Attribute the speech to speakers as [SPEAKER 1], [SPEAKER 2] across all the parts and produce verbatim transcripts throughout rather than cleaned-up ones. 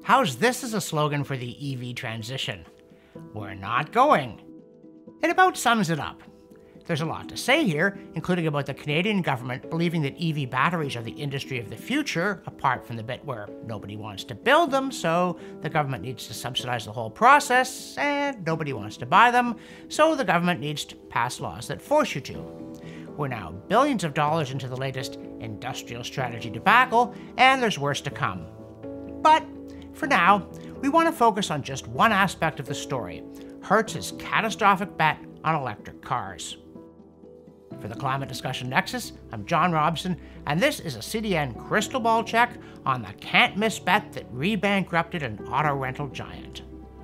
[SPEAKER 1] How's this as a slogan for the E V transition? We're not going. It about sums it up. There's a lot to say here, including about the Canadian government believing that E V batteries are the industry of the future, apart from the bit where nobody wants to build them, so the government needs to subsidize the whole process, and nobody wants to buy them, so the government needs to pass laws that force you to. We're now billions of dollars into the latest industrial strategy debacle, and there's worse to come. But for now, we want to focus on just one aspect of the story, Hertz's catastrophic bet on electric cars. For the Climate Discussion Nexus, I'm John Robson, and this is a C D N crystal ball check on the can't-miss bet that re-bankrupted an auto rental giant.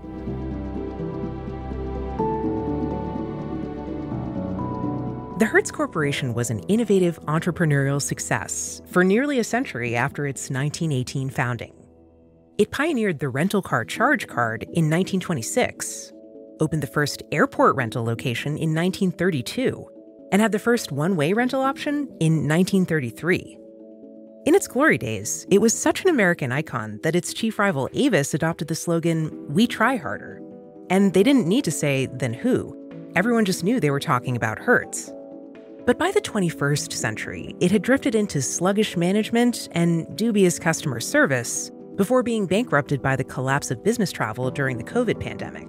[SPEAKER 2] The Hertz Corporation was an innovative entrepreneurial success for nearly a century after its nineteen eighteen founding. It pioneered the rental car charge card in nineteen twenty-six, opened the first airport rental location in nineteen thirty-two, and had the first one-way rental option in nineteen thirty-three. In its glory days, it was such an American icon that its chief rival Avis adopted the slogan, "We try harder." And they didn't need to say, then who? Everyone just knew they were talking about Hertz. But by the twenty-first century, it had drifted into sluggish management and dubious customer service before being bankrupted by the collapse of business travel during the COVID pandemic.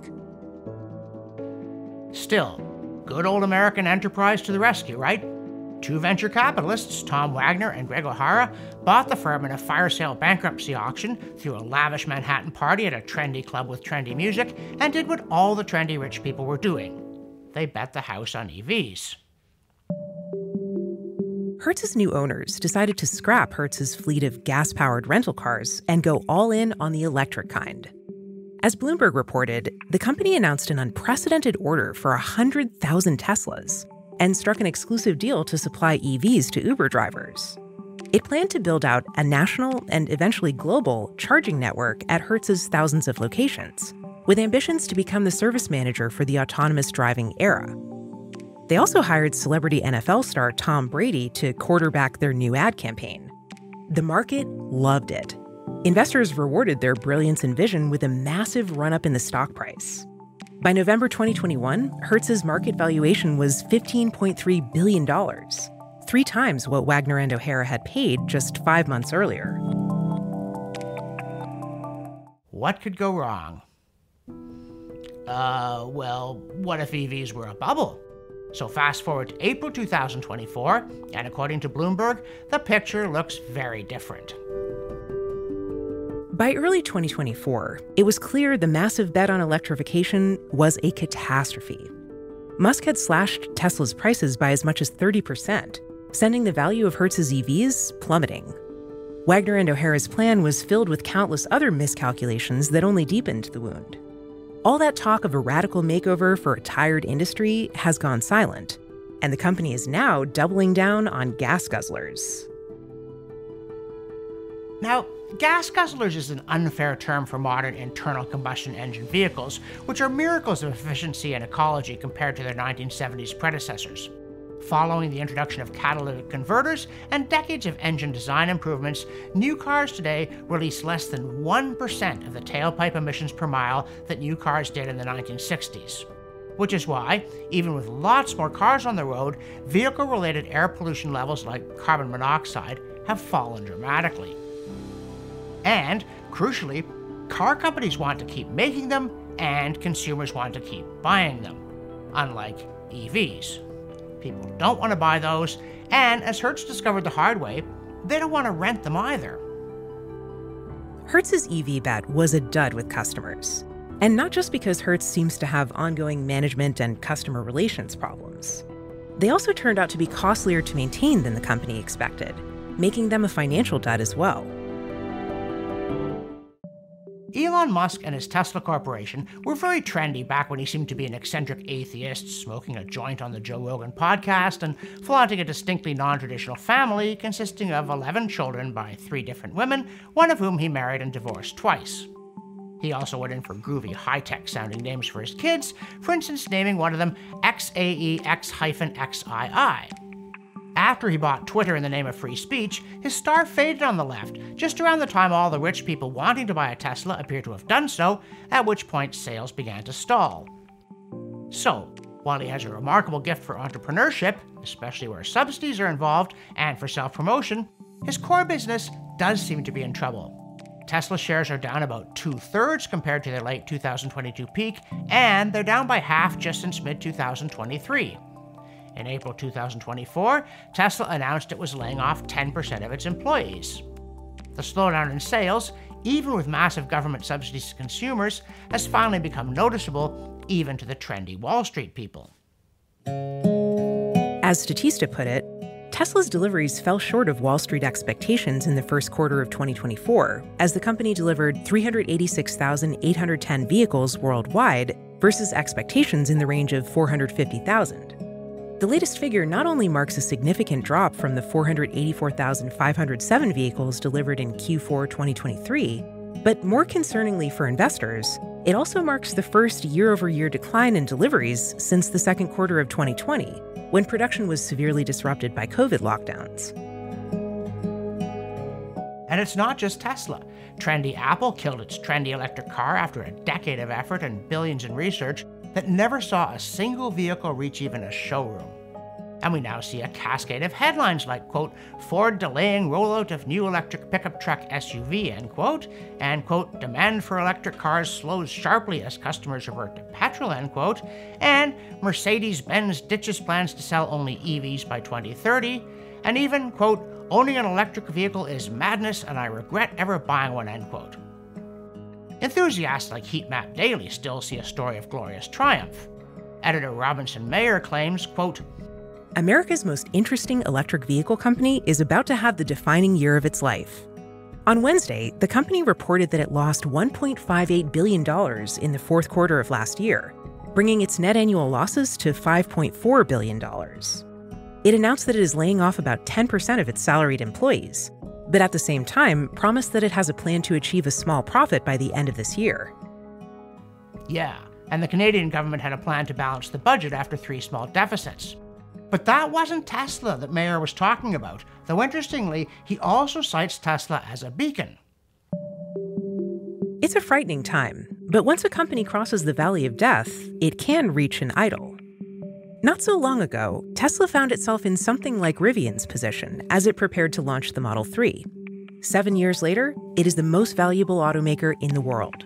[SPEAKER 1] Still, good old American enterprise to the rescue, right? Two venture capitalists, Tom Wagner and Greg O'Hara, bought the firm in a fire sale bankruptcy auction, threw a lavish Manhattan party at a trendy club with trendy music, and did what all the trendy rich people were doing. They bet the house on E Vs.
[SPEAKER 2] Hertz's new owners decided to scrap Hertz's fleet of gas-powered rental cars and go all in on the electric kind. As Bloomberg reported, the company announced an unprecedented order for one hundred thousand Teslas and struck an exclusive deal to supply E Vs to Uber drivers. It planned to build out a national and eventually global charging network at Hertz's thousands of locations, with ambitions to become the service manager for the autonomous driving era. They also hired celebrity N F L star Tom Brady to quarterback their new ad campaign. The market loved it. Investors rewarded their brilliance and vision with a massive run-up in the stock price. By November twenty twenty-one, Hertz's market valuation was fifteen point three billion dollars, three times what Wagner and O'Hara had paid just five months earlier.
[SPEAKER 1] What could go wrong? Uh, well, what if E Vs were a bubble? So fast forward to April two thousand twenty-four, and according to Bloomberg, the picture looks very different.
[SPEAKER 2] By early twenty twenty-four, it was clear the massive bet on electrification was a catastrophe. Musk had slashed Tesla's prices by as much as thirty percent, sending the value of Hertz's E Vs plummeting. Wagner and O'Hara's plan was filled with countless other miscalculations that only deepened the wound. All that talk of a radical makeover for a tired industry has gone silent, and the company is now doubling down on gas guzzlers.
[SPEAKER 1] Now, gas guzzlers is an unfair term for modern internal combustion engine vehicles, which are miracles of efficiency and ecology compared to their nineteen seventies predecessors. Following the introduction of catalytic converters and decades of engine design improvements, new cars today release less than one percent of the tailpipe emissions per mile that new cars did in the nineteen sixties. Which is why, even with lots more cars on the road, vehicle-related air pollution levels like carbon monoxide have fallen dramatically. And, crucially, car companies want to keep making them, and consumers want to keep buying them, unlike E Vs. People don't want to buy those, and as Hertz discovered the hard way, they don't want to rent them either.
[SPEAKER 2] Hertz's E V bet was a dud with customers. And not just because Hertz seems to have ongoing management and customer relations problems. They also turned out to be costlier to maintain than the company expected, making them a financial dud as well.
[SPEAKER 1] Elon Musk and his Tesla Corporation were very trendy back when he seemed to be an eccentric atheist, smoking a joint on the Joe Rogan podcast and flaunting a distinctly non-traditional family consisting of eleven children by three different women, one of whom he married and divorced twice. He also went in for groovy, high-tech sounding names for his kids, for instance naming one of them X A E X X I I. After he bought Twitter in the name of free speech, his star faded on the left, just around the time all the rich people wanting to buy a Tesla appear to have done so, at which point sales began to stall. So, while he has a remarkable gift for entrepreneurship, especially where subsidies are involved, and for self-promotion, his core business does seem to be in trouble. Tesla shares are down about two-thirds compared to their late two thousand twenty-two peak, and they're down by half just since mid two thousand twenty-three. In April two thousand twenty-four, Tesla announced it was laying off ten percent of its employees. The slowdown in sales, even with massive government subsidies to consumers, has finally become noticeable even to the trendy Wall Street people.
[SPEAKER 2] As Statista put it, Tesla's deliveries fell short of Wall Street expectations in the first quarter of twenty twenty-four, as the company delivered three hundred eighty-six thousand eight hundred ten vehicles worldwide versus expectations in the range of four hundred fifty thousand. The latest figure not only marks a significant drop from the four hundred eighty-four thousand five hundred seven vehicles delivered in Q four twenty twenty-three, but more concerningly for investors, it also marks the first year-over-year decline in deliveries since the second quarter of twenty twenty, when production was severely disrupted by COVID lockdowns.
[SPEAKER 1] And it's not just Tesla. Trendy Apple killed its trendy electric car after a decade of effort and billions in research that never saw a single vehicle reach even a showroom. And we now see a cascade of headlines like, quote, Ford delaying rollout of new electric pickup truck S U V, end quote, and, quote, demand for electric cars slows sharply as customers revert to petrol, end quote, and Mercedes-Benz ditches plans to sell only E Vs by twenty thirty, and even, quote, owning an electric vehicle is madness and I regret ever buying one, end quote. Enthusiasts like Heatmap Daily still see a story of glorious triumph. Editor Robinson Mayer claims, quote,
[SPEAKER 2] America's most interesting electric vehicle company is about to have the defining year of its life. On Wednesday, the company reported that it lost one point five eight billion dollars in the fourth quarter of last year, bringing its net annual losses to five point four billion dollars. It announced that it is laying off about ten percent of its salaried employees, but at the same time promised that it has a plan to achieve a small profit by the end of this year.
[SPEAKER 1] Yeah, and the Canadian government had a plan to balance the budget after three small deficits. But that wasn't Tesla that Mayer was talking about, though interestingly, he also cites Tesla as a beacon.
[SPEAKER 2] It's a frightening time, but once a company crosses the valley of death, it can reach an idol. Not so long ago, Tesla found itself in something like Rivian's position as it prepared to launch the Model three. Seven years later, it is the most valuable automaker in the world.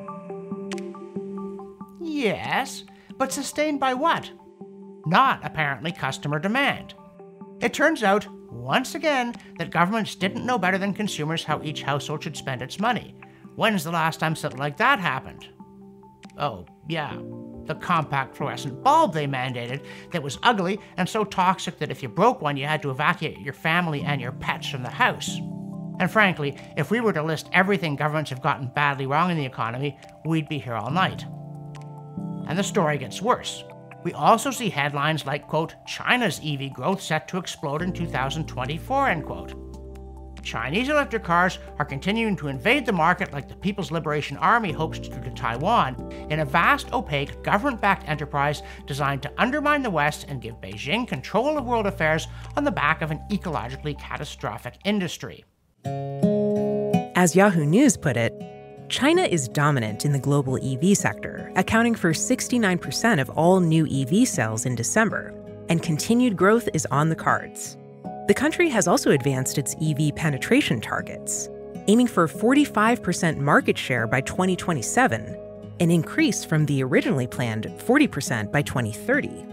[SPEAKER 1] Yes, but sustained by what? Not, apparently, customer demand. It turns out, once again, that governments didn't know better than consumers how each household should spend its money. When's the last time something like that happened? Oh, yeah, the compact fluorescent bulb they mandated that was ugly and so toxic that if you broke one, you had to evacuate your family and your pets from the house. And frankly, if we were to list everything governments have gotten badly wrong in the economy, we'd be here all night. And the story gets worse. We also see headlines like, quote, China's E V growth set to explode in two thousand twenty-four, end quote. Chinese electric cars are continuing to invade the market like the People's Liberation Army hopes to do to Taiwan, in a vast, opaque, government-backed enterprise designed to undermine the West and give Beijing control of world affairs on the back of an ecologically catastrophic industry.
[SPEAKER 2] As Yahoo News put it, China is dominant in the global E V sector, accounting for sixty-nine percent of all new E V sales in December, and continued growth is on the cards. The country has also advanced its E V penetration targets, aiming for forty-five percent market share by twenty twenty-seven, an increase from the originally planned forty percent by twenty thirty.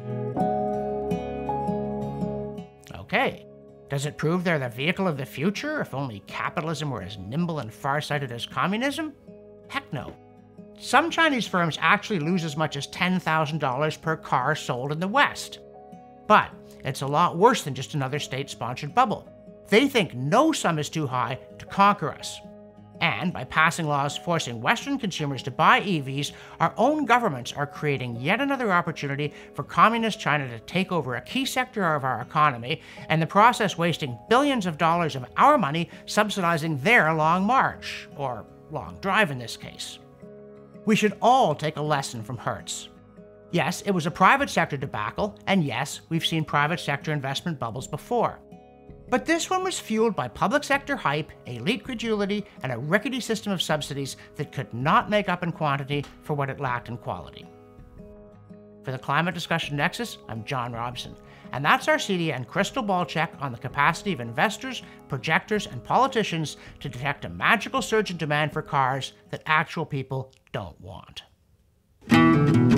[SPEAKER 1] Okay. Does it prove they're the vehicle of the future, if only capitalism were as nimble and farsighted as communism? Heck no. Some Chinese firms actually lose as much as ten thousand dollars per car sold in the West. But it's a lot worse than just another state-sponsored bubble. They think no sum is too high to conquer us. And by passing laws forcing Western consumers to buy E Vs, our own governments are creating yet another opportunity for communist China to take over a key sector of our economy, and in the process wasting billions of dollars of our money subsidizing their long march, or long drive in this case. We should all take a lesson from Hertz. Yes, it was a private sector debacle, and yes, we've seen private sector investment bubbles before. But this one was fueled by public sector hype, elite credulity, and a rickety system of subsidies that could not make up in quantity for what it lacked in quality. For the Climate Discussion Nexus, I'm John Robson, and that's our C D and crystal ball check on the capacity of investors, projectors, and politicians to detect a magical surge in demand for cars that actual people don't want.